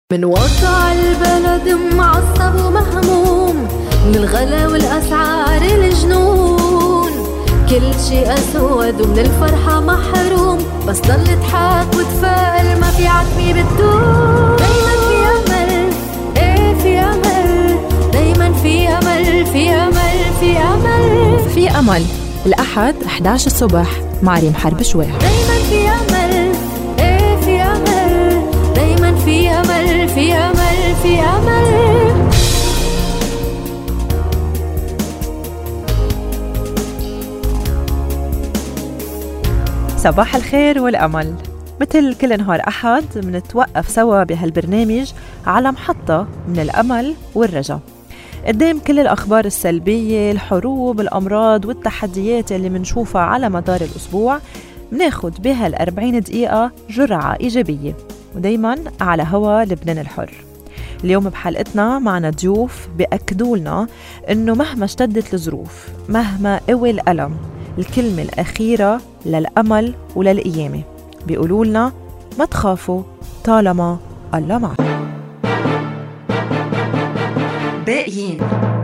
من وضع البلد معصب ومهموم، من الغلا والأسعار الجنون، كل شي أسود ومن الفرحة محروم، بس ضل اضحك وتفائل، ما في عتمي بتدوم. دايما في أمل، ايه في أمل، دايما في أمل، في أمل، في أمل، في أمل. الأحد 11 الصبح مع ريم حرب شوي. دايما في أمل، ايه في أمل، دايما في أمل، في أمل، في أمل. صباح الخير والأمل. مثل كل نهار أحد منتوقف سوا بهالبرنامج على محطة من الأمل والرجاء، قدام كل الأخبار السلبية، الحروب، الأمراض والتحديات اللي منشوفها على مدار الأسبوع. مناخد بهال40 دقيقة جرعة إيجابية، ودايما على هوا لبنان الحر. اليوم بحلقتنا معنا ضيوف بأكدولنا إنه مهما اشتدت الظروف، مهما قوي الألم، الكلمة الأخيرة للأمل وللقيامة. بيقولوا لنا ما تخافوا طالما الله معكم. باقيين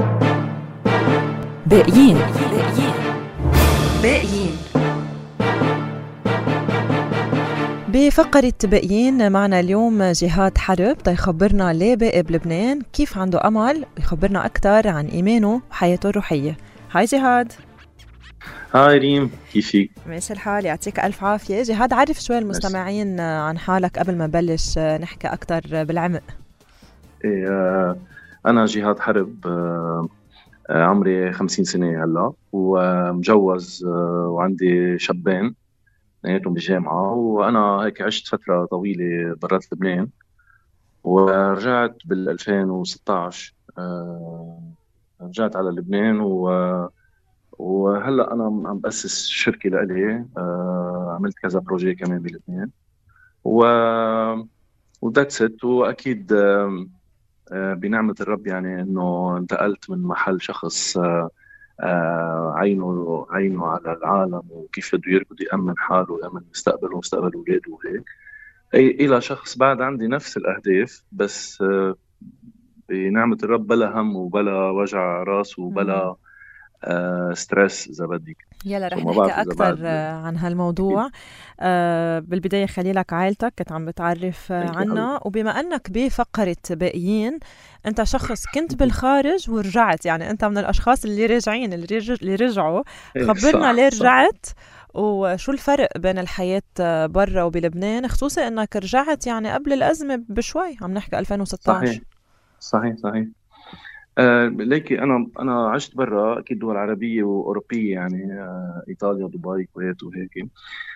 باقيين باقيين. بفقرة باقيين معنا اليوم جهاد حرب تيخبرنا ليه باقي بلبنان، كيف عنده أمل، يخبرنا أكتر عن إيمانه وحياته الروحية. هاي جهاد. هاي ريم، كيفك؟ ماشي الحال، يعطيك ألف عافية. جهاد، عرف شوي المستمعين عن حالك قبل ما نبلش نحكي أكتر بالعمق. أنا جهاد حرب، عمري 50 سنة هلا، ومجوز، وعندي شابين اثنيناتهم بالجامعة. وأنا هيك عشت فترة طويلة برات لبنان، ورجعت بال2016. رجعت على لبنان، وهلا أنا عم بأسس شركة لإلي. عملت كذا بروجي كمان بلبنان، وذاتس ات. وأكيد بنعمة الرب يعني إنه انتقلت من محل شخص عينه على العالم وكيف بده يركض يأمن حاله ويأمن مستقبله ومستقبل أولاده وهيك، إلى شخص بعد عندي نفس الأهداف، بس بنعمة الرب بلا هم وبلا وجع راس وبلا ستريس إذا بدك. يلا رح نحكي أكتر عن هالموضوع. بالبداية خلي لك عائلتك، كنت عم بتعرف عنا، وبما أنك بفقرة باقيين أنت شخص كنت بالخارج ورجعت، يعني أنت من الأشخاص اللي راجعين اللي رجعوا. خبرنا ليه رجعت وشو الفرق بين الحياة برا وبلبنان، خصوصا أنك رجعت يعني قبل الأزمة بشوي، عم نحكي 2016. صحيح. ليكي أنا عشت برا، أكيد دول عربية وأوروبية، يعني إيطاليا، دبي، كويت وهيك.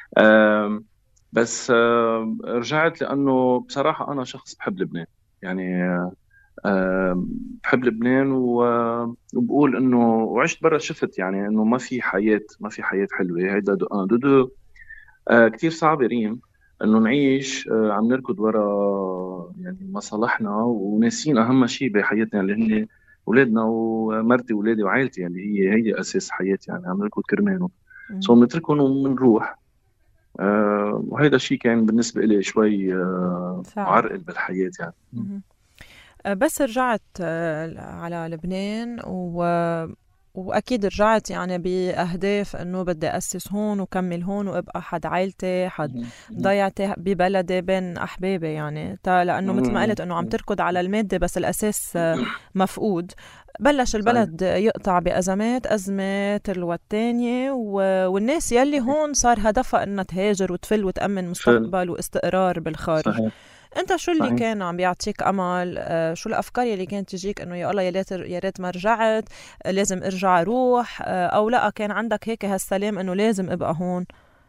بس رجعت لأنه بصراحة أنا شخص بحب لبنان، يعني بحب لبنان، وبقول إنه وعشت برا شفت يعني إنه ما في حياة حلوة. هيدا دو كتير صعب ريم إنه نعيش عم نركض ورا يعني مصالحنا، وناسين أهم شيء بحياتنا اللي هن أولادنا ومرتي وولادي وعائلتي، يعني هي أساس حياتي، يعني عم نركض كرمانه. سو بنتركهم وبنروح. وهيدا الشيء كان بالنسبة لي شوي معرقل بالحياة يعني. بس رجعت على لبنان وأكيد رجعت يعني بأهداف أنه بدي أسس هون وكمل هون وأبقى حد عائلتي، حد ضيعتي ببلدي بين أحبابي، يعني لأنه مثل ما قلت أنه عم تركض على المادة بس الأساس مفقود. بلش البلد يقطع بأزمات، أزمة تلو الثانية، والناس يلي هون صار هدفها أنها تهاجر وتفل وتأمن مستقبل واستقرار بالخارج. صحيح. انت شو اللي كان عم بيعطيك امل؟ شو الافكار اللي كانت تجيك انه يا الله يا ريت ما رجعت، لازم ارجع اروح، او لا كان عندك هيك هالسلام انه لازم ابقى هون؟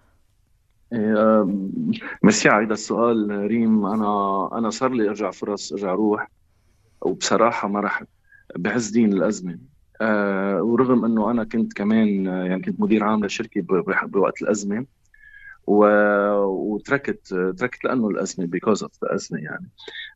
ميرسي على هذا السؤال ريم. انا صار لي ارجع فرص ارجع اروح، وبصراحه ما رح بعز دين الازمه. ورغم انه انا كنت كمان يعني كنت مدير عام لشركه بوقت الازمه، وتركت لأنه الأزمة because of الأزمة يعني.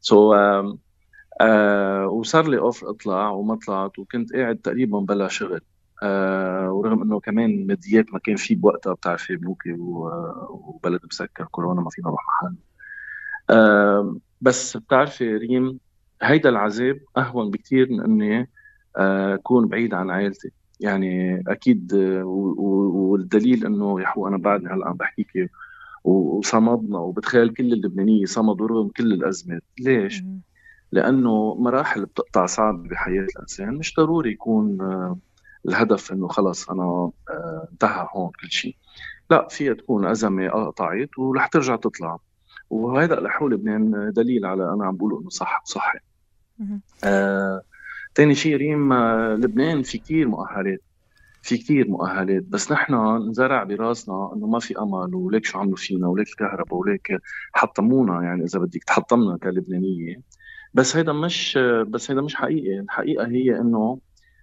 وصار لي أوف أطلع وما طلعت، وكنت قاعد تقريبا بلا شغل. ورغم أنه كمان ماديات ما كان في بوقتها، بتعرفي بنوكي وبلد مسكر كورونا، ما فينا نروح محل. بس بتعرفي ريم، هيدا العذاب أهون بكتير من إني أكون بعيد عن عائلتي. يعني أكيد، والدليل إنه يا حو أنا بعدني هلأ عم بحكيكي وصمدنا، وبتخيل كل اللبنانية صمدوا رغم كل الأزمات. ليش؟ مهم. لأنه مراحل بتقطع صعب بحياة الإنسان، مش ضروري يكون الهدف إنه خلص أنا انتهى هون كل شيء. لا، فيها تكون أزمة قطعت ورح ترجع تطلع. وهذا لحول لبنان دليل على أنا عم بقوله إنه صح. مهم. آه، تاني شيء ريم، لبنان في كتير مؤهلات، في كتير مؤهلات، بس نحن نزرع براسنا انه ما في امل، وليك شو عملوا فينا، وليك الكهرباء، وليك حطمونا، يعني اذا بدك تحطمنا كلبنانيه. بس هيدا مش حقيقي. الحقيقه هي انه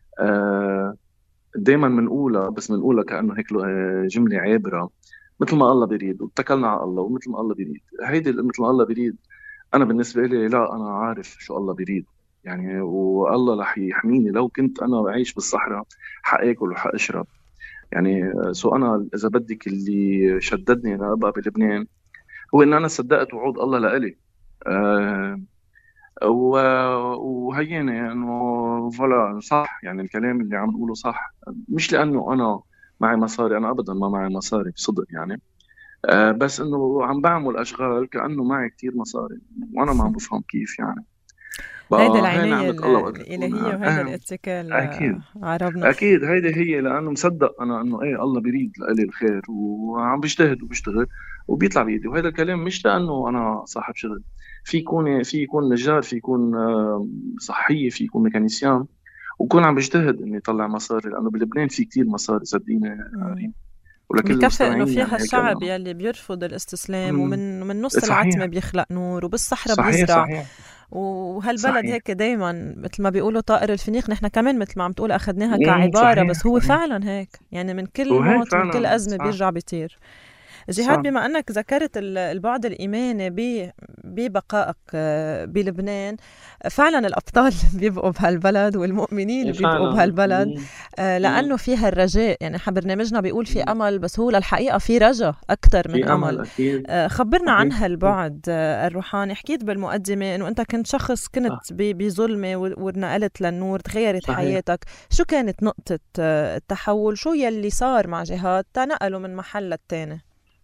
دائما بنقولها كانه هيك جمله عابره. مثل ما الله بيريد، واتكلنا على الله، ومثل ما الله بيريد. هيدي مثل ما الله بيريد، انا بالنسبه لي لا، انا عارف شو الله بيريد. يعني والله رح يحميني. لو كنت انا بعيش بالصحراء حاكل وحاشرب. يعني انا اذا بدك، اللي شددني انا ابقى بلبنان هو ان انا صدقت وعود الله لإلي. أه وهيني انه فلا صح، يعني الكلام اللي عم نقوله صح. مش لانه انا معي مصاري، انا ابدا ما معي مصاري بصدق يعني. بس انه عم بعمل اشغال كانه معي كتير مصاري، وانا ما عم بفهم كيف يعني. هيدا بقى هي العناية نعمة الله وقت تكون. الإلهية وهيدا الاتكال اكيد، على ربنا. اكيد هيدي هي، لانه مصدق انا انه ايه الله بيريد لإلي الخير، وعم بجتهد وبشتغل وبيطلع بايدي. وهذا الكلام مش لانه انا صاحب شغل. في يكون نجار، في يكون صحية، في يكون ميكانيسيان، وكون عم بجتهد اني يطلع مصاري. لانه بلبنان في كتير مصاري صدقيني مم. ريم. ولكل بكفي انه المستمعين يعني فيها هيك الشعب انا. يلي بيرفض الاستسلام، مم. ومن نص العتمة صحيح، بيخلق نور، وبالصحراء صحيح، بيزرع. صحيح، وهالبلد صحيح. هيك دايما مثل ما بيقولوا طائر الفينيق، نحن كمان مثل ما عم تقول اخذناها كعبارة، صحيح، بس هو صحيح. فعلا هيك. يعني من كل وهيك موت، من كل فعلا أزمة صح. بيرجع بيطير. جهاد، صح. بما أنك ذكرت البعد الإيماني ببقائك بلبنان، فعلا الأبطال بيبقوا بهالبلد، والمؤمنين إيه بيبقوا فعلا. بهالبلد، مم. لأنه فيها الرجاء. يعني برنامجنا بيقول في أمل، بس هو للحقيقة في رجاء أكتر من في أمل. امل اكيد. خبرنا عن صحيح. هالبعد الروحاني. حكيت بالمقدمة أنه أنت كنت شخص كنت صح. بظلمة ونقلت للنور، تغيرت صحيح. حياتك. شو كانت نقطة التحول؟ شو يلي صار مع جهاد تنقلوا من محل للتاني؟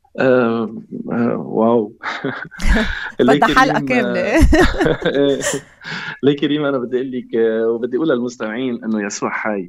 واو. ليه بدها حلقة كريم؟ كاملة. ليه كريم، أنا بدي أقول لك وبدي أقول للمستمعين إنه يسوع حي.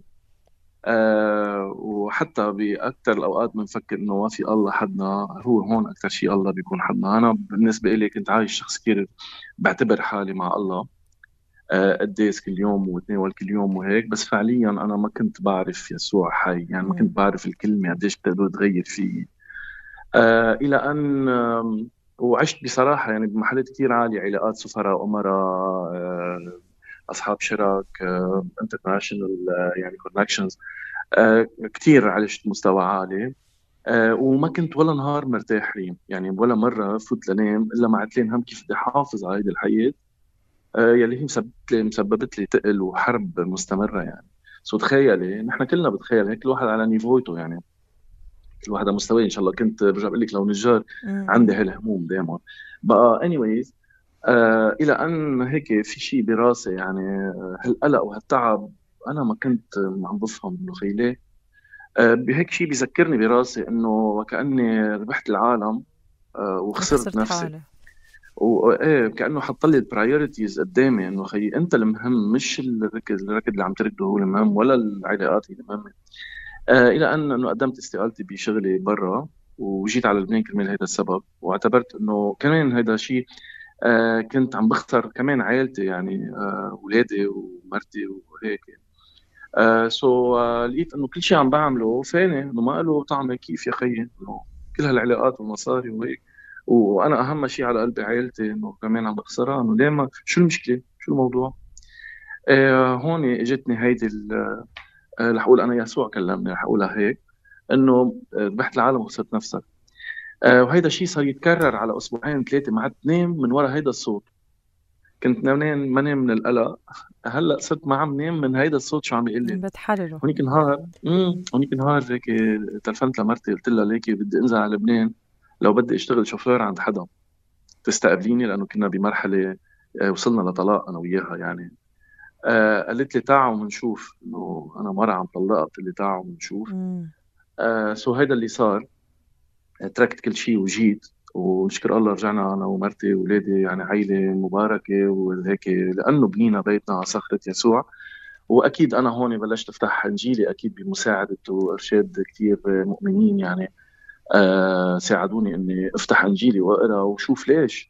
وحتى بأكثر الأوقات بنفكر إنه ما في الله حدنا، هو هون أكثر شيء الله بيكون حدنا. أنا بالنسبة إلي كنت عايش شخص كثير بعتبر حالي مع الله، قديس كل يوم وتناول كل يوم وهيك. بس فعليا أنا ما كنت بعرف يسوع حي، يعني ما مم. كنت بعرف الكلمة قديش بتقدر تغير فيي. إلى أن وعشت بصراحة يعني بمحلات كتير عالية، علاقات سفراء، أمراء، أصحاب شراك، انترناشونال يعني كونكشنز. كتير عشت مستوى عالي. وما كنت ولا نهار مرتاح ريم، يعني ولا مرة فوت لنام إلا مع تلين هم كيف بدي أحافظ على هيدي الحياة يلي هي مسببت لي تقل وحرب مستمرة يعني. سو تخيلي، نحن كلنا بتخيل هيك، كل واحد على نيفويته يعني، كل واحد على مستواه. ان شاء الله كنت برجع بقول لك لو نجار مم. عندي هالهموم دائما. بقى anyways، الى ان هيك في شيء براسي يعني، هالقلق وهالتعب. انا ما كنت عم بفهم انه خيلي. بهيك شيء بيذكرني براسي انه وكاني ربحت العالم وخسرت وخسرت نفسي. حالي. وايه كانه حط لي البرايورتيز قدامي، انه خي انت المهم، مش الركض اللي عم تركضه هو المهم، ولا العلاقات هي المهمه. الى ان انه قدمت استقالتي بشغلي برا، وجيت على لبنان كرمال هذا السبب. واعتبرت انه كمان هذا شيء كنت عم بخسر كمان عائلتي، يعني اولادي ومرتي وهيك. لقيت انه كل شيء عم بعمله فاني، انه ما له طعمه. كيف يا خيي انه كل هالعلاقات والمصاري وهيك، وانا اهم شيء على قلبي عائلتي انه كمان عم بخسرها. انه ليه؟ ما شو المشكله؟ شو الموضوع؟ هون اجتني هيدي رح اقول انا يسوع كلمني، رح اقولها هيك، انه ربحت العالم وخسرت نفسك. وهيدا الشيء صار يتكرر على اسبوعين ثلاثه، ما عدت نام من ورا هيدا الصوت. كنت نام ما نام من القلق، هلا صرت ما عم نام من هيدا الصوت شو عم بيقول لي. بتحرره. هونيك نهار هيك تلفنت لمرتي، قلت لها ليكي بدي انزل على لبنان، لو بدي اشتغل شوفير عند حدا. تستقبليني، لأنه كنا بمرحلة وصلنا لطلاق أنا وياها يعني. قالت لي تعالوا منشوف، إنه أنا مرة عم طلقها، قلت لي تعالوا منشوف. سو هيدا اللي صار. تركت كل شيء وجيت، ونشكر الله رجعنا أنا ومرتي وولادي، يعني عيلة مباركة وهيك، لأنه بنينا بيتنا على صخرة يسوع. وأكيد أنا هون بلشت أفتح إنجيلي أكيد بمساعدة وإرشاد كتير مؤمنين يعني. ساعدوني إني أفتح إنجيلي وأقرأ وشوف ليش.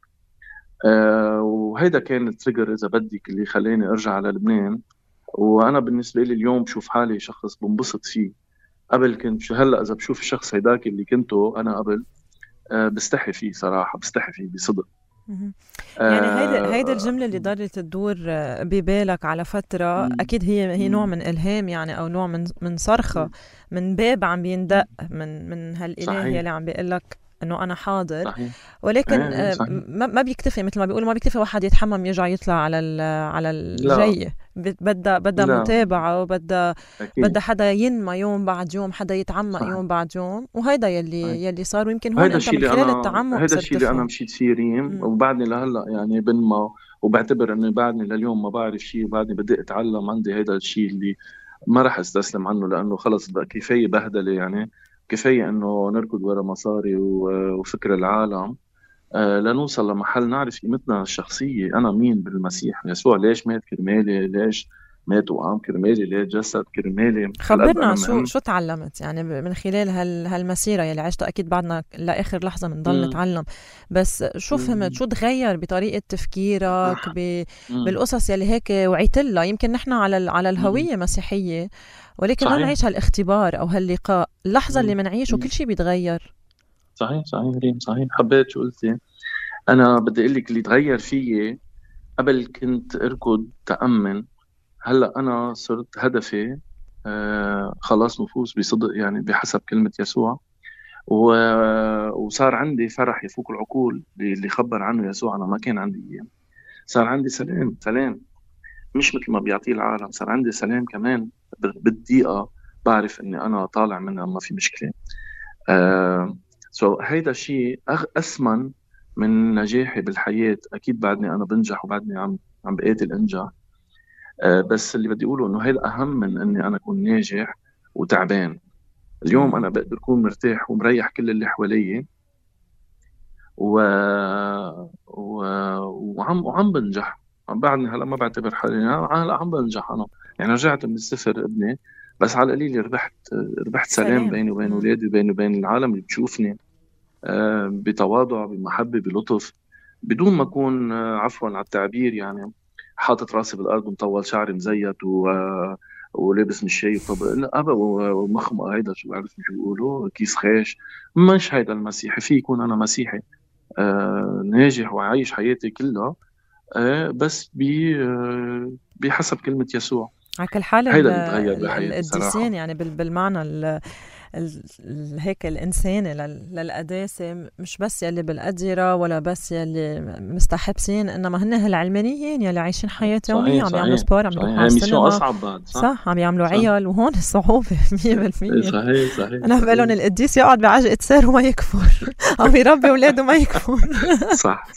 وهيدا كان التريجر إذا بدك اللي خلاني أرجع على لبنان. وأنا بالنسبة لي اليوم بشوف حالي شخص بنبسط فيه. قبل كنت، هلا إذا بشوف الشخص هيداك اللي كنته أنا قبل، بستحي فيه صراحة، بستحي فيه بصدق. يعني هيدا الجملة اللي ضلت تدور ببالك على فترة، أكيد هي نوع من إلهام يعني، أو نوع من صرخة، من باب عم بيندق من هالإله اللي عم بيقلك إنه أنا حاضر. صحيح. ولكن ما بيكتفي، مثل ما بيقولوا، ما بيكتفي واحد يتحمم يرجع يطلع على الجاي. بدها متابعة، وبدها حدا ينمى يوم بعد يوم، حدا يتعمق يوم بعد يوم. وهيدا يلي صار. ويمكن هون انت من خلال التعمق هيدا الشيء اللي انا مشيت فيه ريم، وبعدني لهلا يعني بنما، وبعتبر اني بعدني لليوم ما بعرف شيء، وبعدني بدي اتعلم. عندي هيدا الشيء اللي ما راح استسلم عنه، لانه خلص بقى كفايه بهدله يعني، كفايه انه نركض ورا مصاري وفكر العالم، لنوصل لمحل نعرف قيمتنا الشخصيه. انا مين بالمسيح يسوع، ليش مات كرمالي، ليش مات وقام كرمالي، ليش جسد كرمالي. خبرنا شو تعلمت يعني من خلال هالمسيرة يلي عشتها. أكيد بعدنا لآخر لحظة بنضل نتعلم، بس شو فهمت، شو تغير بطريقة تفكيرك بالقصص يلي هيك وعيت لها؟ يمكن نحن على الهوية مسيحية، ولكن ما نعيش هالاختبار أو هاللقاء، اللحظة اللي منعيشه كل شيء بيتغير. صحيح ريم، صحيح. حبيت شو قلتي. أنا بدي أقول لك اللي تغير فيي، قبل كنت أركض تأمن، هلأ أنا صرت هدفي خلاص نفوس بصدق يعني، بحسب كلمة يسوع. وصار عندي فرح يفوق العقول اللي خبر عنه يسوع. أنا ما كان عندي إياه. صار عندي سلام مش مثل ما بيعطيه العالم. صار عندي سلام كمان بالدقيقة، بعرف إني أنا طالع منها ما في مشكلة. هيدا الشيء أثمن من نجاحي بالحياة. أكيد بعدني أنا بنجح، وبعدني عم بقاتل أنجح. بس اللي بدي أقوله إنه هيدا أهم من إني أنا أكون ناجح وتعبان. اليوم أنا بقدر أكون مرتاح ومريح كل اللي حوالي، وعم بنجح. بعدني هلا ما بعتبر حالي، هلا عم بنجح أنا يعني. رجعت من الصفر ابني، بس على القليل ربحت سلام بيني وبين أولادي، بيني وبين العالم اللي بتشوفني، بتواضع، بمحبة، بلطف، بدون ما أكون عفوا على التعبير يعني حاطط راسي بالأرض ومطول شعري مزيت ولابس مش شايف. طب لا أبا ومخمق، هيدا شو بعرف شو بيقولوا، كيس خيش. مش هيدا المسيحي. في يكون أنا مسيحي ناجح وعايش حياتي كلها، بس بحسب كلمة يسوع. على كل حال هيدا اللي تغير بحياتي صراحة يعني بالمعنى هيك الإنساني للقداسة، مش بس يلي بالقدرة ولا بس يلي مستحبسين، إنما هن هالعلمانيين يلي عايشين حياة يومية، عم يعملوا سبور، عم يروحوا على السينما. أصعب بعد. صح عم يعملوا عيال، وهون الصعوبة 100%. صحيح. أنا بقولن القديس يقعد بعجقة سير وما يكفر، أو يربي أولاده ما يكفر. صح.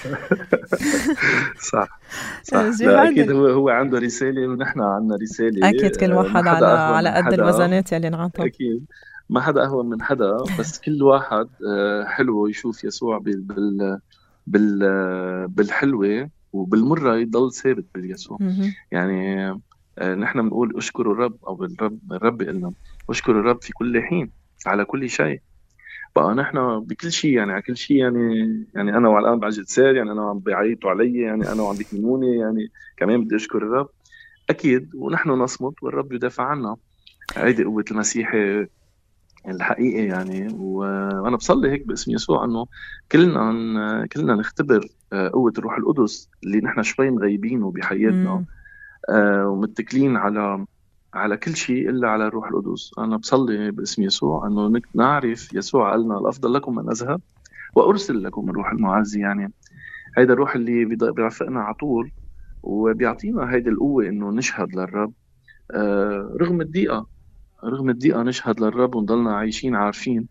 أكيد هو عنده رسالة ونحن عندنا رسالة. أكيد كل واحد على قد الوزنات يلي نعطى. أكيد ما حدا أهون من حدا، بس كل واحد حلو يشوف يسوع بالحلوة، وبالمرة يضل ثابت باليسوع. يعني نحن بنقول اشكروا الرب، أو الرب قلنا اشكروا الرب في كل حين على كل شيء. بقى نحن بكل شيء يعني، على كل شيء يعني أنا والآن بعجل سير يعني، أنا عم بيعيطوا علي يعني، أنا وعم بيكلموني يعني، كمان بدي أشكر الرب أكيد. ونحن نصمت والرب يدافع عنا. هيدي قوة المسيحي الحقيقي يعني. وأنا بصلي هيك باسم يسوع إنه كلنا نختبر قوة الروح القدس اللي نحن شوي مغيبينه بحياتنا، ومتكلين على كل شيء إلا على الروح القدس. أنا بصلي باسم يسوع إنه نعرف يسوع قالنا الأفضل لكم أن أذهب وأرسل لكم الروح المعزي. يعني هيدا الروح اللي بيرافقنا على طول، وبيعطينا هيدي القوة إنه نشهد للرب رغم الضيقة نشهد للرب، ونضلنا عايشين عارفين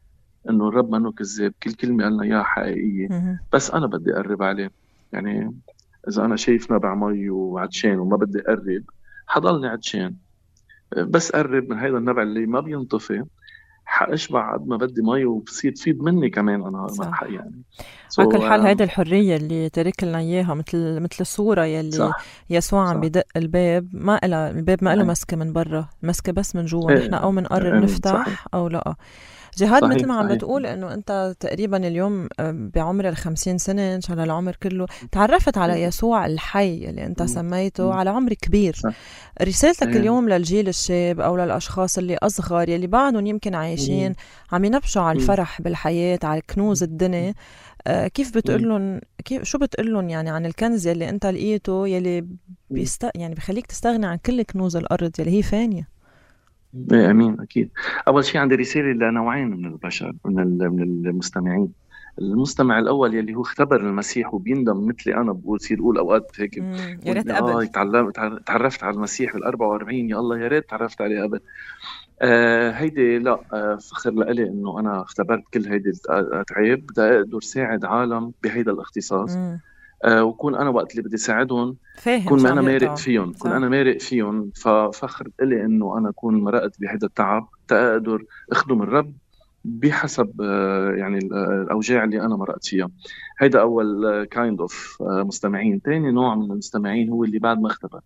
إنه الرب منه كذاب، كل كلمة قالنا إياها حقيقية، مهم. بس أنا بدي أقرب عليه. يعني إذا أنا شايف نبع مي وعطشان وما بدي أقرب، حضلني عطشان، بس قرب من هيدا النبع اللي ما بينطفي، حأشبع قد ما بدي مي وبصير تفيد مني كمان أنا صح. يعني. على كل سو حال هيدي الحرية اللي ترك لنا إياها، مثل الصورة يلي صح يسوع عم صح. بدق الباب، ما إلها الباب ما إله إيه مسكة من برا، مسكة بس من جوا، نحن إيه أو منقرر إيه، صحيح نفتح أو لا. جهاد، مثل صحيح ما عم صحيح. بتقول إنه أنت تقريبا اليوم بعمر 50 سنة، إن شاء الله العمر كله، تعرفت على يسوع الحي اللي أنت مم. سميته مم. على عمر كبير. صح. رسالتك إيه. اليوم للجيل الشاب أو للأشخاص اللي أصغر يلي بعدهم يمكن عايشين مم. عم ينبشوا على مم. الفرح بالحياة، على كنوز الدنيا، كيف مم. بتقولن، شو بتقولن يعني عن الكنز يلي أنت لقيته يلي مم. يعني بخليك تستغني عن كل كنوز الأرض يلي هي فانية؟ إيه أمين أكيد. أول شيء عندي رسالة لنوعين من البشر، من المستمعين. المستمع الأول يلي هو اختبر المسيح وبيندم مثلي أنا، بقول صير أقول أوقات هيك، يا بقول ريت قبل. تعرفت على المسيح بال44، يا الله يا ريت تعرفت عليه قبل. هيدي لا، فخر لإلي إنه أنا اختبرت كل هيدي الأتعاب، بدي أقدر ساعد عالم بهيدا الاختصاص. مم. وكون أنا وقت اللي بدي ساعدهم فاهم كون شو ما عم أنا مارق يقطعوا. فيهم، كون صح. أنا مارق فيهم، ففخر إلي إنه أنا أكون مرقت بهيدا التعب تقدر أخدم الرب بحسب يعني الأوجاع اللي أنا مرقت فيها. هيدا أول كايند أوف مستمعين. تاني نوع من المستمعين هو اللي بعد ما اختبر.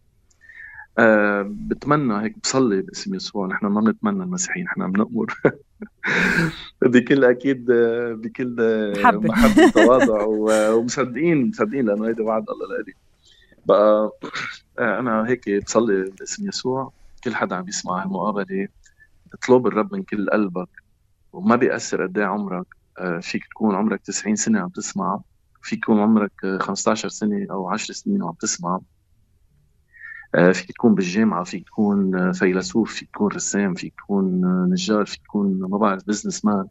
بتمنى هيك، بصلي باسم يسوع. نحن ما بنتمنى المسيحيين، نحن بنأمر بكل أكيد بكل محبة. محبة وتواضع ومصدقين لأنه هيدا وعد الله لإلي. بقى أنا هيك بصلي باسم يسوع. كل حدا عم يسمع هالمقابلة، اطلب الرب من كل قلبك، وما بيأثر قد ايه عمرك. فيك تكون عمرك 90 سنة عم تسمع، فيك تكون عمرك 15 سنة أو 10 سنين وعم تسمع. فيك تكون بالجامعة، فيك تكون فيلسوف، فيك تكون رسام، فيك تكون نجار، فيك تكون ما بعرف بزنس مان.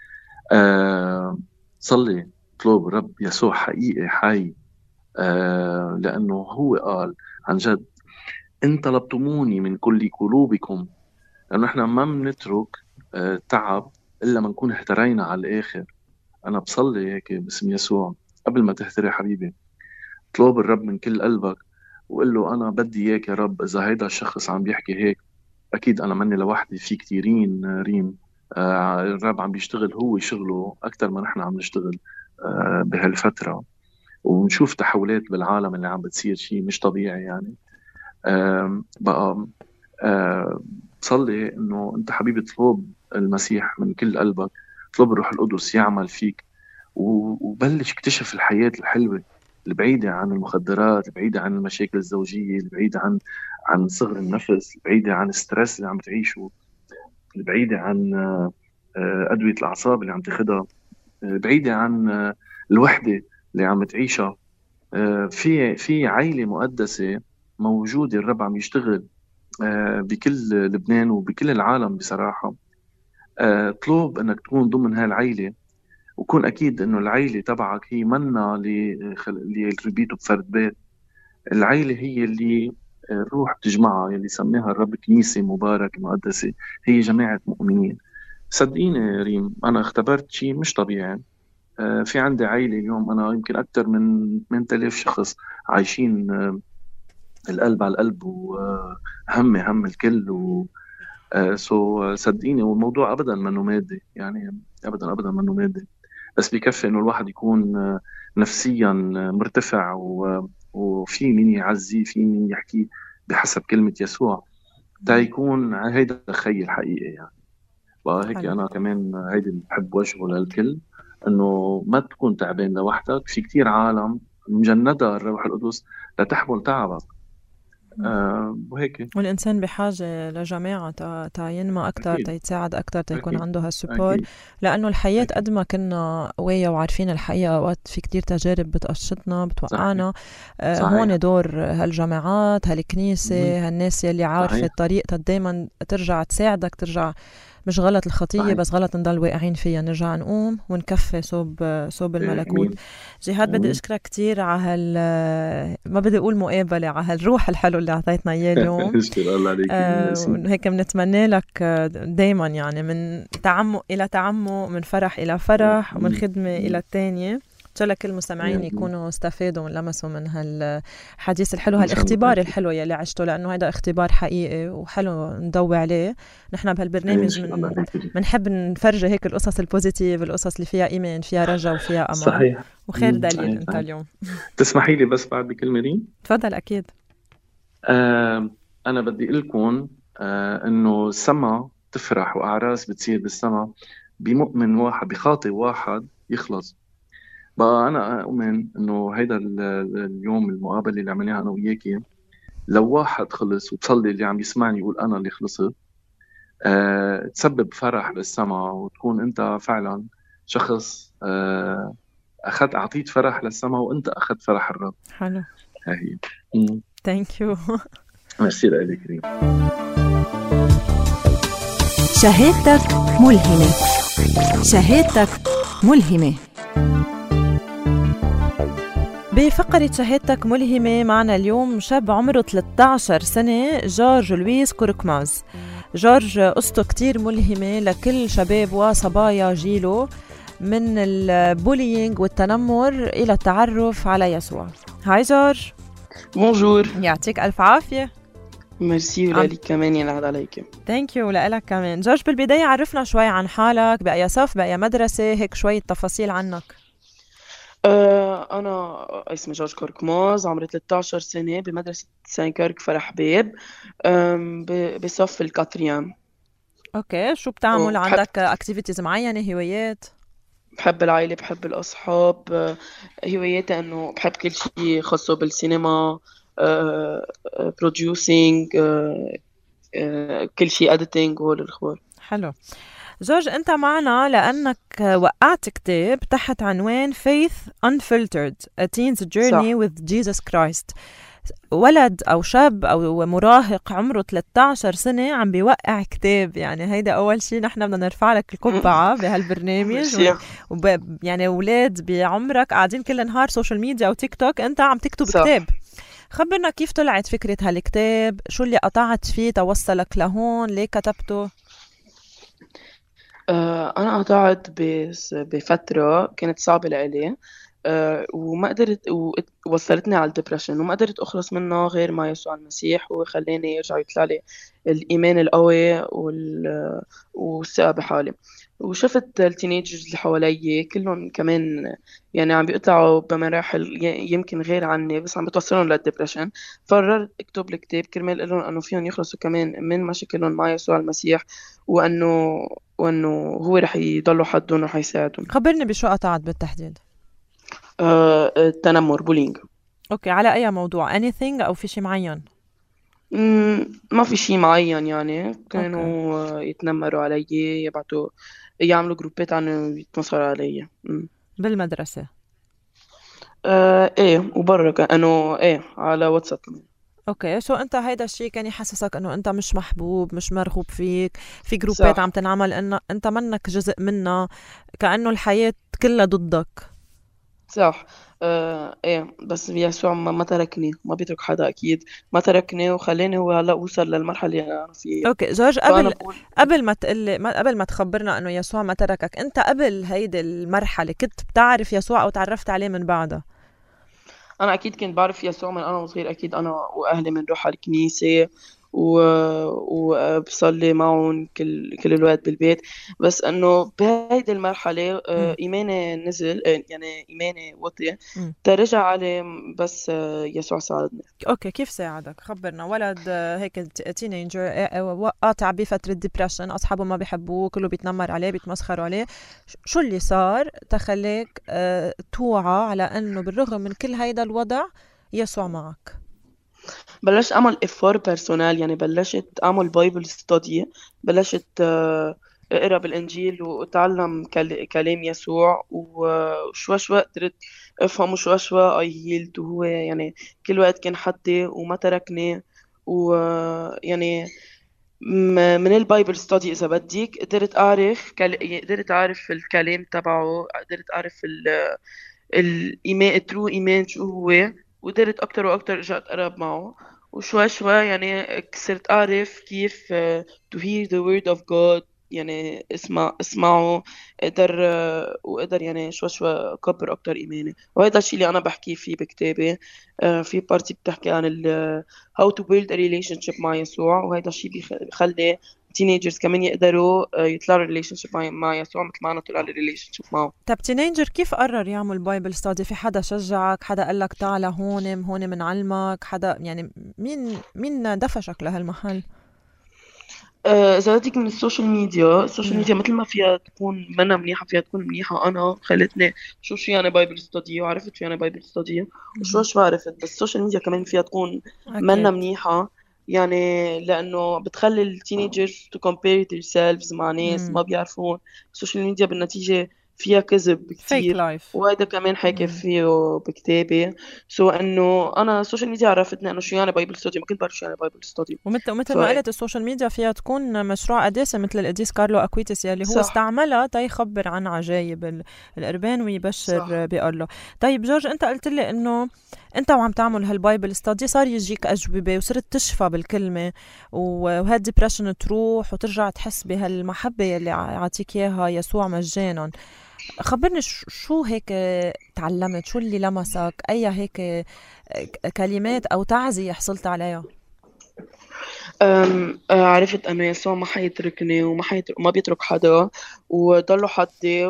صلي، اطلب الرب يسوع حقيقي حي. لأنه هو قال عن جد إن طلبتموني من كل قلوبكم، لأنه إحنا ما بنترك تعب إلا ما نكون احترينا على الآخر. أنا بصلي هيك باسم يسوع، قبل ما تهتري حبيبي اطلب الرب من كل قلبك وقل له أنا بدي إياك يا رب. إذا هيدا الشخص عم بيحكي هيك، أكيد أنا مني لوحدي، في كتيرين ريم. الرب عم بيشتغل هو شغله أكتر ما نحن عم نشتغل بهالفترة، ونشوف تحولات بالعالم اللي عم بتصير، شيء مش طبيعي يعني. بقى بصلي انه انت حبيبي اطلب المسيح من كل قلبك، اطلب الروح القدس يعمل فيك، وبلش اكتشف الحياة الحلوة البعيدة عن المخدرات، البعيدة عن المشاكل الزوجية، البعيدة عن صغر النفس، البعيدة عن الستريس اللي عم تعيشه، البعيدة عن أدوية الأعصاب اللي عم تاخدها، البعيدة عن الوحدة اللي عم تعيشها. في عائلة مقدسة موجودة، الرب عم يشتغل بكل لبنان وبكل العالم بصراحة. اطلب انك تكون ضمن هالعيلة، وكون اكيد انه العيلة تبعك هي منا اللي ربيته بفرد بيت. العيلة هي اللي الروح بتجمعها، يلي سميها الرب كنيسة مباركة مقدسة، هي جماعة مؤمنين. صدقيني ريم، انا اختبرت شيء مش طبيعي. في عندي عيلة اليوم، أنا يمكن أكثر من 8000 شخص عايشين القلب على القلب، وهم الكل صدقيني، والموضوع أبدا منه مادي يعني، أبدا منه مادي، بس بيكفي إنه الواحد يكون نفسيا مرتفع، وفي مين يعزيه، في مين يحكي بحسب كلمة يسوع، تا يكون هيدا الخي الحقيقي يعني. وهيك حلو. أنا كمان هيدي اللي بحب وجهه للكل، إنه ما تكون تعبان لوحدك، في كتير عالم مجندة الروح القدس لتحمل تعبك. وهيك. والإنسان بحاجة لجماعة تا ينمى أكتر، تا أكيد يتساعد أكتر، تا يكون أكيد عنده هالسبورت. أكيد لأنه الحياة أكيد. قد ما كنا قوية وعارفين الحقيقة، أوقات في كتير تجارب بتقشطنا صحيح بتوقعنا. صحيح. هون دور هالجماعات، مم. هالكنيسة، هالناس يلي عارفة صحيح الطريق، تا دايما ترجع تساعدك، ترجع مش غلط الخطية صحيح. بس غلط نضل واقعين فيها، نرجع نقوم ونكفي صوب الملكوت. آمين. جهاد بدي آمين. أشكرك كتير على ما بدي أقول مقابلة، على هالروح الحلو اللي أعطيتنا إياه اليوم. اشكر الله عليك يا ياسين. هيك بنتمنى لك دايما يعني من تعمق إلى تعمق، من فرح إلى فرح، ومن خدمة إلى التانية. إن شاء الله كل المستمعين يكونوا استفادوا ولمسوا من هالحديث الحلو، هالاختبار الحلو يلي عشته، لأنه هذا اختبار حقيقي وحلو نضوي عليه. نحن بهالبرنامج منحب نفرجي هيك القصص البوزيتيف، القصص اللي فيها إيمان، فيها رجاء وفيها أمان. صحيح. وخير دليل صحيح. أنت اليوم. تسمحي لي بس بعد بكلمة ريم؟ تفضل. أكيد. أنا بدي أقول لكم إنه السما تفرح وأعراس بتصير بالسما بمؤمن واحد، بخاطئ واحد يخلص. بقى أنا أؤمن إنه هيدا اليوم المقابلة اللي عملناها أنا وياكي، لو واحد خلص وبصلي اللي عم يسمعني يقول أنا اللي خلصت، تسبب فرح بالسما، وتكون أنت فعلا شخص أعطيت فرح للسما، وأنت أخذت فرح الرب. حلو. هاي. Thank you. ميرسي لك كريم. شهادتك ملهمة. شهادتك ملهمة. بفقرة شهادتك ملهمة معنا اليوم شاب عمره 13 سنة، جورج لويس كوركماز. جورج قصته كتير ملهمة لكل شباب وصبايا جيله، من البولينج والتنمر إلى التعرف على يسوع. هاي جورج. بونجور. يعطيك ألف عافية. ميرسي ولالك كمان ينعاد عليك. ثانك يو لك كمان. جورج بالبداية عرفنا شوي عن حالك، بأي صف، بأي مدرسة، هيك شوية تفاصيل عنك. أنا اسمي جورج كوركماز، عمري 13 سنة، بمدرسة سان كيرك فرح باب، بصف الكاتريام. أوكي. شو بتعمل؟ عندك اكتيفيتيز معينة، هوايات؟ بحب العائلة، بحب الأصحاب. هواياتي أنه بحب كل شيء خاصه بالسينما، producing، كل شيء editing وهول الأخبار. حلو. جورج، أنت معنا لأنك وقعت كتاب تحت عنوان Faith Unfiltered: A Teen's Journey with Jesus Christ. ولد أو شاب أو مراهق عمره 13 سنة عم بيوقع كتاب، يعني هيدا أول شيء نحن بدنا نرفع لك القبعة بهالبرنامج. يعني أولاد بعمرك قاعدين كل نهار سوشيال ميديا أو تيك توك، أنت عم تكتب كتاب. خبرنا كيف طلعت فكرة هالكتاب، شو اللي قطعت فيه توصلك لهون، ليه كتبته؟ أنا قطعت بفترة كانت صعبة لإلي، وما قدرت، ووصلتني على الدبريشن، وما قدرت أخلص منه غير مع يسوع المسيح، وخلاني يرجع يطلع لي الإيمان القوي والثقة بحالي. وشفت التينيجرز اللي حوالي كلهم كمان يعني عم بيقطعوا بمراحل يمكن غير عني، بس عم بتوصلهم للدبريشن. قررت اكتب الكتاب كرمال لهم انه فيهم يخلصوا كمان من مشاكلهم مع يسوع المسيح، وانه هو رح يضلوا حدهم ورح يساعدهم. خبرني بشو قطعت بالتحديد؟ التنمر، بولينج. اوكي. على اي موضوع؟ anything او في شيء معين؟ ما في شيء معين، يعني كانوا يتنمروا علي، يبعتوا يعملوا جروبات عنه يتنصروا علي. بالمدرسة؟ ايه، وبرا كانوا على واتساب كمان. اوكي. سو انت هيدا الشيء كان يحسسك انه انت مش محبوب، مش مرغوب فيك، في جروبات عم تنعمل انه انت منك جزء منها، كأنه الحياة كلها ضدك. صح. ايه، بس يسوع ما تركني، ما بيترك حدا اكيد، ما تركني وخلاني هو هلا اوصل للمرحله اللي انا فيها. اوكي جورج، قبل ما تخبرنا انه يسوع ما تركك، انت قبل هيدي المرحله كنت بتعرف يسوع او تعرفت عليه من بعدها؟ انا اكيد كنت بعرف يسوع من انا وصغير، اكيد انا واهلي بنروح على الكنيسه وبصلي معهم كل الوقت بالبيت، بس انه بهيدي المرحله ايماني نزل، يعني ايماني وطي، ترجع عليه، بس يسوع ساعدني. اوكي. كيف ساعدك؟ خبرنا. ولد هيك تينيجر قاطع بفتره ديبريشن، اصحابه ما بيحبوه، كله بيتنمر عليه، بيتمسخروا عليه، شو اللي صار تخليك توعى على انه بالرغم من كل هيدا الوضع يسوع معك؟ بلشت اعمل افور بيرسونال، يعني بلشت اعمل بايبل ستادي، بلشت اقرا بالانجيل واتعلم كلام يسوع، وشوي شوي قدرت افهم، وشوي شوي اي هيلد، وهو يعني كل وقت كان حدي وما تركني، ويعني من البايبل ستادي إذا بدك قدرت قدرت أعرف الكلام تبعه، قدرت أعرف الإيمان، الترو إيمان شو هو، وقدرت أكتر وأكتر أرجع أتقرب معه، وشوي شوي يعني صرت أعرف كيف to hear the word of God، يعني اسمعه، اقدر وقدر يعني شوي شوي أكبر أكتر إيماني. وهذا الشيء اللي أنا بحكيه فيه بكتابي. في بارتي بتحكي عن how to build a relationship مع يسوع، وهذا الشيء بيخلي teenagers كمان يقدروا يطلعوا relationship مع يسوع مثل ما أنا طلع لي relationship معه. طب تينيجر كيف قرر يعمل بايبل ستادي؟ في حدا شجعك؟ حدا قال لك تعال هون منعلمك؟ حدا يعني مين دفشك لهالمحل؟ إذا بدك من السوشيال ميديا، السوشيال ميديا مثل ما فيها تكون منا منيحة فيها تكون منيحة. أنا خلتني شو يعني بايبل ستادي، وعرفت شو يعني بايبل ستادي، وشو عرفت. بس السوشيال ميديا كمان فيها تكون منا أكيد. منيحة، يعني لأنه بتخلي التينيجرز to compare themselves مع ناس ما بيعرفون. السوشيال ميديا بالنتيجة فيها كذب فيك كتير، لايف. وهذا كمان حكي فيه بكتابي. انه انا السوشيال ميديا عرفتني انه شو يعني بايبل ستادي، ما كنت بعرف شو يعني بايبل ستادي. ومثل ما قلت السوشيال ميديا فيها تكون مشروع قداسة مثل القديس كارلو أكويتس يلي هو صح. استعملها تيخبر عن عجائب القربان ويبشر بقرله. طيب جورج، انت قلت لي انه انت وعم تعمل هالبايبل ستادي صار يجيك أجوبة وصرت تشفى بالكلمة، وهالديبريشن تروح وترجع تحس بهالمحبة يلي عطيك اياها يسوع مجانا. خبرني شو هيك تعلمت، شو اللي لمسك، اي هيك كلمات او تعزية حصلت عليها؟ عرفت أنه يسوع ما حيتركني وما بيترك حدا، وضله حدي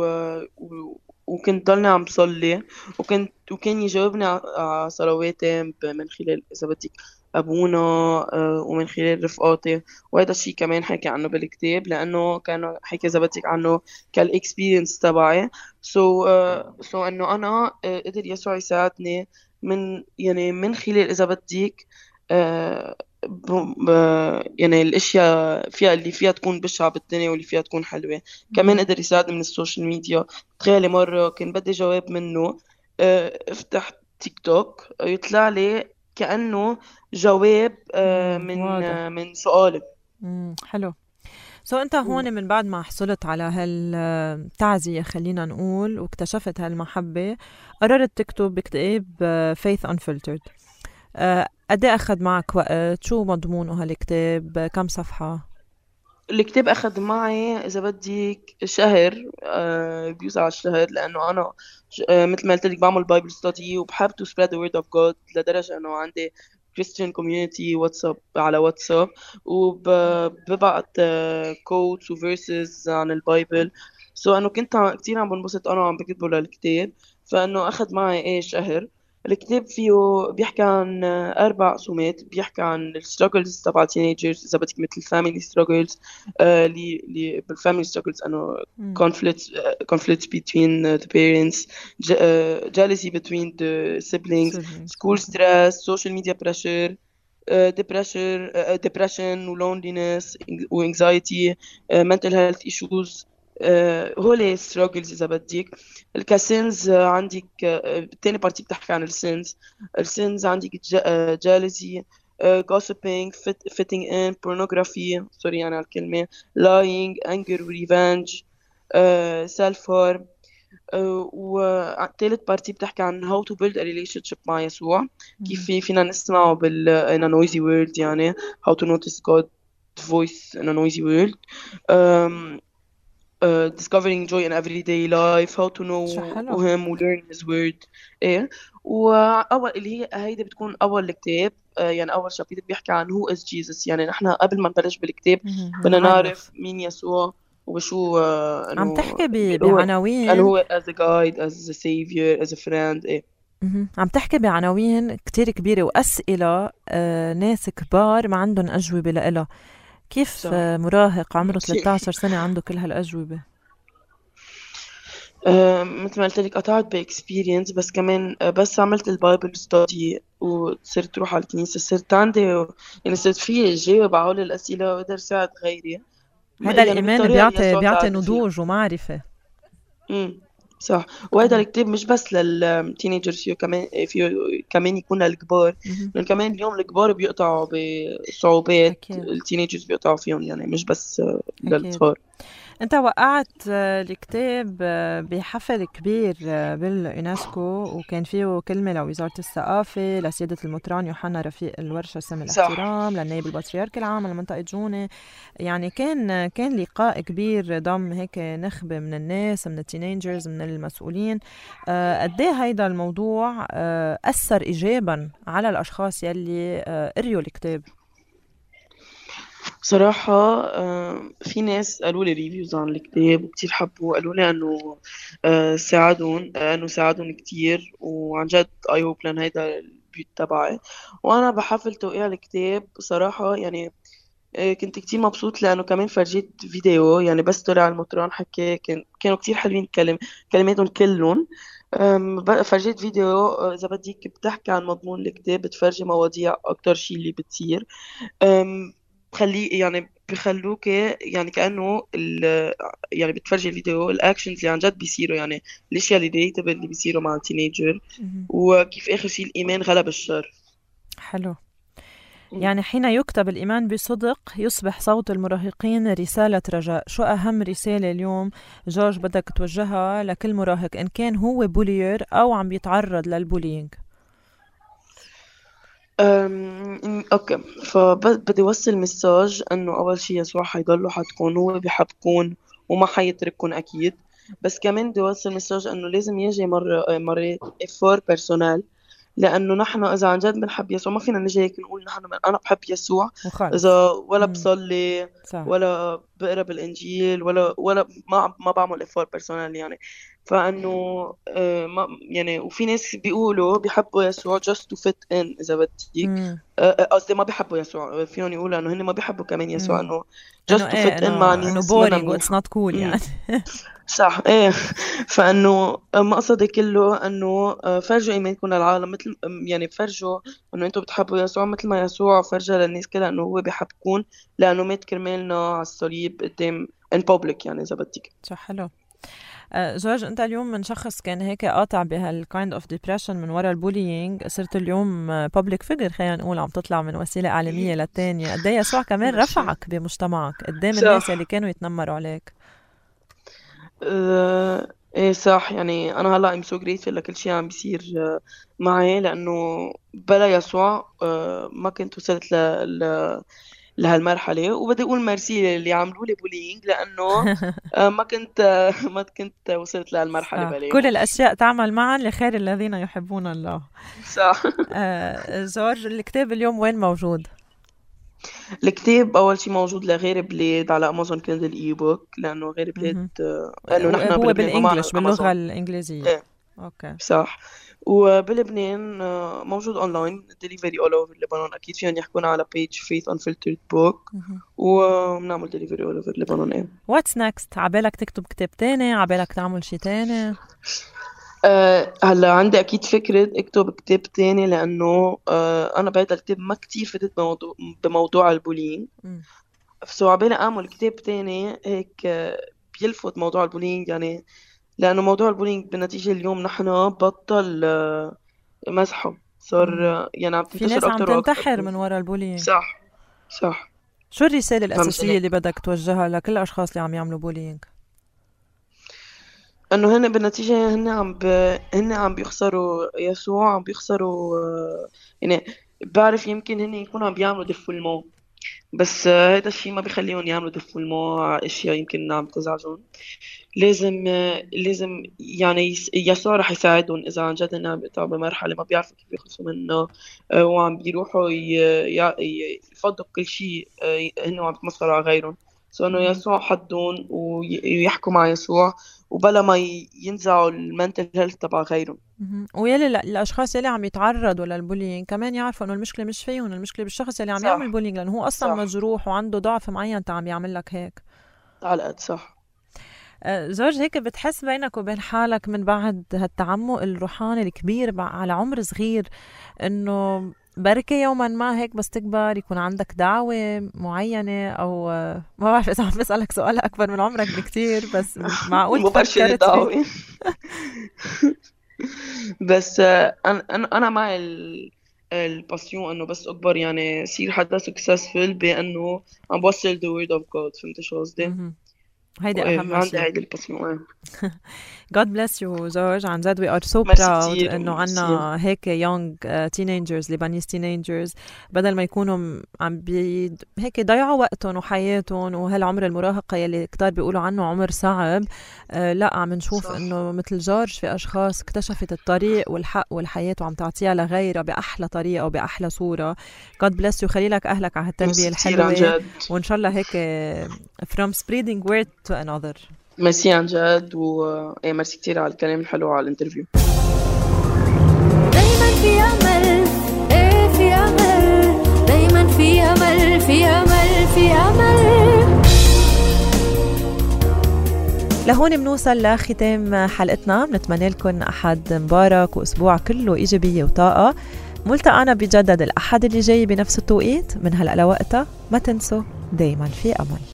وكنت ضلني عم صلي، وكان يجاوبني على صلواتي من خلال إذا بدك أبونا، ومن خلال رفقاتي. وهذا الشيء كمان حكي عنه بالكتاب، لأنه كان حكي إذا بدك عنه كالإكسبيرينس تبعي. إنه أنا قدر يسوع يساعدني من خلال إذا بدك يعني الاشياء اللي فيها تكون بشعة بالدنيا واللي فيها تكون حلوة. كمان قدر يساعدني من السوشيال ميديا. تخيلي مرة كان بدي جواب منه، افتح تيك توك يطلع لي كأنه جواب من سؤالي. حلو. انت هون من بعد ما حصلت على هالتعزية خلينا نقول واكتشفت هالمحبة، قررت تكتب بكتاب Faith Unfiltered. قد ايه أخذ معك وقت؟ شو مضمونه هالكتاب؟ كم صفحة؟ الكتاب أخذ معي إذا بدك شهر، بيوسع على الشهر، لأنه أنا مثل ما قلت لك بعمل بايبل ستادي وبحب to spread the word of God، لدرجة أنه عندي Christian community على واتساب، وببعت quotes و verses عن البايبل. أنه كنت كتير عم بنبسط أنا وعم بكتبه للكتاب، فأنه أخذ معي شهر. الكتاب فيه بيحكي عن 4 قسومات. بيحكي عن الستراجلز تبع teenagers إذا بدك، مثل family struggles، بالfamily struggles أنه conflicts between the parents، jealousy between the siblings، school stress، social media pressure، depression و loneliness و anxiety، mental health issues. هولي struggles إذا بدك. الكاسينز عندك التاني بارتي بتحكي عن السينز عندك jealousy، gossiping، fitting in، pornography، سوري يعني على الكلمة، lying، anger و revenge، self harm. والثالث بارتي بتحكي عن how to build a relationship مع يسوع، كيف فينا نسمعه in a noisy world، يعني how to notice God's voice in a noisy world. discovering joy in everyday life، how to know him و learn his word. وأول اللي هي هيدا بتكون أول الكتاب، يعني أول شابتر بيحكي عن who is Jesus. يعني نحن قبل ما نبلش بالكتاب بدنا نعرف مين يسوع وشو عم تحكي بعناوين، أنه هو as a guide، as a savior، as a friend. عم تحكي بعناوين كتير كبيرة وأسئلة ناس كبار ما عندهم أجوبة لإلها. كيف مراهق عمره 13 سنة عنده كل هالأجوبة؟ مثل ما قلت لك قطعت باكسبيرينس، بس كمان بس عملت البايبل ستادي وصرت روح على الكنيسة، صرت عندي يعني صرت فيه جاوب على هول الأسئلة وقدر ساعد غيري. هذا الإيمان بيعطي نضوج ومعرفة. صح. وهذا الكتاب مش بس للتينيجرز، فيه كمان يكون للكبار، لأن كمان اليوم الكبار بيقطعوا بصعوبات أكيد. التينيجرز بيقطعوا فيهم، يعني مش بس أكيد. للصغار. انت وقعت الكتاب بحفل كبير باليونسكو، وكان فيه كلمة لوزارة الثقافة، لسيادة المطران يوحنا رفيق الورشة سامي الاحترام، للنائب البطريرك العام لمنطقة جونة. يعني كان لقاء كبير ضم هيك نخبة من الناس، من التينيجرز، من المسؤولين. قد ايه هيدا الموضوع أثر إيجابا على الأشخاص يلي قريوا الكتاب؟ صراحة في ناس قالوا لي ريفيوز عن الكتاب وكتير حبوا، قالوا لي انه ساعدون كتير، وعن جد I hope لان هيدا البيت تبعي. وانا بحفل توقيع الكتاب صراحة يعني كنت كتير مبسوط، لانه كمان فرجيت فيديو، يعني بس طلع المطران حكى كانوا كتير حلوين كلماتهم كلهم. فرجيت فيديو اذا بدك بتحكي عن مضمون الكتاب، بتفرجي مواضيع اكتر شيء اللي بتصير. بخلوك يعني كأنه يعني بتفرجي الفيديو الاكشنز اللي عن جد بيصيروا، يعني الاشياء اللي بيصيروا مع التينيجر، وكيف اخر شيء الايمان غلب الشر. حلو. يعني حين يكتب الإيمان بصدق يصبح صوت المراهقين رسالة رجاء. شو أهم رسالة اليوم جورج بدك توجهها لكل مراهق إن كان هو بولير أو عم بيتعرض للبولينج؟ اوكي، فبدي اوصل مساج انه اول شيء يسوع حيضلوا حدكم، هو بحبكم وما حيترككم اكيد. بس كمان بدي اوصل مساج انه لازم يجي مرات افور بيرسونال، لانه نحن اذا عن جد بنحب يسوع ما فينا نجي هيك نقول نحن انا بحب يسوع وخلص. اذا ولا بصلي صح. ولا بقرا بالانجيل ولا ما بعمل افور بيرسونال يعني. فانه ما يعني، وفي ناس بيقولوا بيحبوا يسوع just to fit in اذا بدك، قصدي ما بيحبوا يسوع، فيهم يقولوا انه هن ما بيحبوا كمان يسوع، انه just to fit in مع انه ناس بورينج واتس نوت كول يعني. صح. ايه، فانه مقصدي كله انه فرجوا ايمانكم للعالم، مثل يعني فرجوا انه انتم بتحبوا يسوع مثل ما يسوع فرجى للناس كلها انه هو بيحبكم، لانه مات كرمالنا على الصليب قدام ان بابليك، يعني اذا بدك. صح. حلو. جورج، انت اليوم من شخص كان هيك قاطع بهالكايند اوف ديبريشن من وراء البولينج، صرت اليوم بابليك فيجر، خلينا نقول عم تطلع من وسيله اعلاميه للتانية. قد ايه يسوع كمان رفعك بمجتمعك قدام الناس اللي كانوا يتنمروا عليك؟ ايه صح. يعني انا هلا I'm so grateful لكل شيء عم بيصير معي، لانه بلا يسوع ما كنت وصلت لهالمرحله. وبدي اقول ميرسي اللي عملوا لي بولينج، لانه ما كنت وصلت لهالمرحله بلا. كل الاشياء تعمل معا لخير الذين يحبون الله. صح. جورج، الكتاب اليوم وين موجود؟ الكتاب اول شيء موجود لغير بلاد على امازون كندل اي بوك، لانه غير بلاد لانه نحن هو بالانجلش باللغه الانجليزيه. ايه. اوكي. صح. وبلبنان موجود اونلاين ديليفري اول اوفر لبنان، اكيد فيهم يحكونا على بيج فيث انفلترد بوك، وبنعمل ديليفري اول اوفر لبنان. ايه. واتس نيكست؟ عبالك تكتب كتاب تاني؟ عبالك تعمل شيء تاني؟ هلا عندي اكيد فكره اكتب كتاب تاني، لانه انا بهذا الكتاب ما كتير فتت بموضوع البولينج، سو عبالي اعمل كتاب تاني هيك بيلفت موضوع البولينج، يعني لانه موضوع البولينج بالنتيجه اليوم نحن بطل مزحه، صار يعني عم تنتشر اكثر واكثر. في ناس عم تنتحر من وراء البولينج. صح. صح. شو الرساله الاساسيه اللي بدك توجهها لكل الاشخاص اللي عم يعملوا بولينج؟ انه هن بالنتيجه هن عم بيخسروا يسوع، عم بيخسروا يعني بعرف يمكن هن يكونوا عم بيعملوا دفولمون، بس هذا الشيء ما بيخليهم يعملوا دفولمون على اشياء يمكن عم تزعجهم. لازم يعني يسوع رح يساعدهم اذا عن جد هن عم بيقطعوا بمرحله ما بيعرفوا كيف يخلصوا منه، وعم بيروحوا يفضوا كل شيء هن عم بيتمسخروا على غيرهم. انه يسوع حدهم ويحكوا مع يسوع، وبلا ما ينزعوا المنتل هيلث تبع غيرهم. ويلي الاشخاص اللي عم يتعرضوا للبولينج كمان يعرفوا انه المشكله مش فيهم، المشكله بالشخص اللي عم يعمل بولينج، لانه هو اصلا مجروح وعنده ضعف معين عم يعمل لك هيك على قد. صح. جورج، هيك بتحس بينك وبين حالك من بعد هالتعمق الروحاني الكبير على عمر صغير انه بركي يوما ما هيك بس تكبر يكون عندك دعوة معينة، أو ما بعرف إذا عم بسألك سؤال أكبر من عمرك بكتير، بس معقول مباشرة فكرت فيه؟ دعوة. بس أنا مع الباسيون إنه بس أكبر، يعني صير حدا سكسسفل بأنه عم بوصل the word of God. فهمت شو قصدي؟ هيدي أهم عندي شيء. هيدي الباسيون. God bless you جورج، عن جد we are so ميرسي proud كتير، إنه ميرسي. عنا هيك young teenagers Lebanese teenagers، بدل ما يكونوا عم هيك ضيعوا وقتهم وحياتهم، وهالعمر المراهقة يلي كتار بيقولوا عنه عمر صعب. لا، عم نشوف صح. إنه مثل جورج في أشخاص اكتشفت الطريق والحق والحياة وعم تعطيها لغيرها بأحلى طريقة وبأحلى صورة. God bless you، خلي لك أهلك على هالتربية ميرسي كتير عن الحلوة، جد. وإن شاء الله هيك from spreading word to another. ميرسي عن جد، ميرسي كتير على الكلام الحلو على الانترفيو. دايما في أمل، إيه في أمل، دايما في أمل، في أمل، في أمل. لهون بنوصل لختام حلقتنا، بنتمنى لكم أحد مبارك وأسبوع كله إيجابية وطاقة. ملتقانا بجدد الأحد اللي جاي بنفس التوقيت. من هلأ لوقتها ما تنسوا دايما في أمل.